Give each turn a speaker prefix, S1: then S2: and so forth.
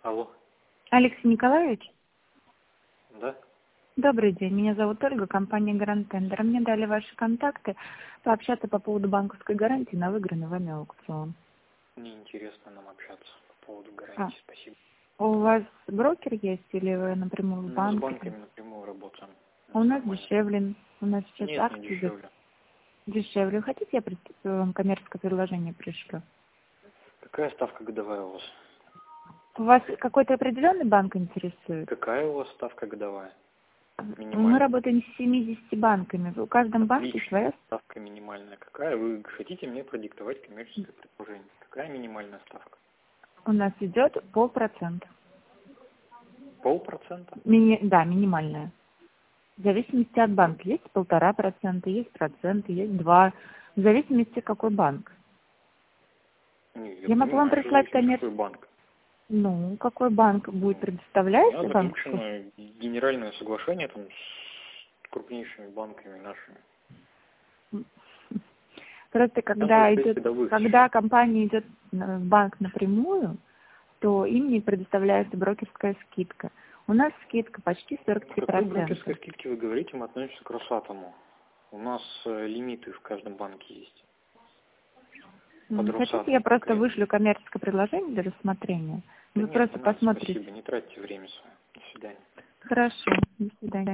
S1: Алло.
S2: Алексей Николаевич?
S1: Да?
S2: Добрый день, меня зовут Ольга, компания Grand Tender. Мне дали ваши контакты пообщаться по поводу банковской гарантии на выигранный вами аукцион.
S1: Неинтересно нам общаться по поводу гарантии, спасибо.
S2: У вас брокер есть или вы напрямую в
S1: Мы
S2: банке?
S1: с банками напрямую работаем.
S2: У нас
S1: Нормально.
S2: дешевле. У нас сейчас
S1: Нет, не
S2: акции идут.
S1: дешевле.
S2: Дешевле. Хотите, я вам коммерческое предложение пришлю?
S1: Какая ставка годовая у вас?
S2: Вас какой-то определенный банк интересует?
S1: Какая у вас ставка годовая?
S2: Мы
S1: Минимальная.
S2: работаем с 70 банками. В каждом банке
S1: Отлично.
S2: своя.
S1: Ставка минимальная. Какая? Вы хотите мне продиктовать коммерческое предложение? Какая минимальная ставка?
S2: У нас идет 0,5%.
S1: 0,5%?
S2: Да, минимальная. В зависимости от банка. Есть 1,5%, есть процент, есть 2%. В зависимости, какой банк. Я могу вам прислать
S1: Какой банк?
S2: Ну, какой банк будет предоставлять
S1: У нас
S2: банковскую?
S1: заключено генеральное соглашение там с крупнейшими банками нашими.
S2: Просто
S1: Там
S2: когда
S1: есть годовых.
S2: когда компания идет в банк напрямую, то им не предоставляется брокерская скидка. У нас скидка почти
S1: О какой
S2: 43%.
S1: брокерской скидке вы говорите? Мы относимся к Росатому. У нас лимиты в каждом банке есть. Под
S2: Хотите,
S1: Росатом
S2: я просто
S1: конкретно.
S2: вышлю коммерческое предложение для рассмотрения?
S1: Да
S2: Вы
S1: нет,
S2: просто
S1: не надо,
S2: посмотрите.
S1: спасибо. Не тратьте время свое. До свидания.
S2: Хорошо. До свидания.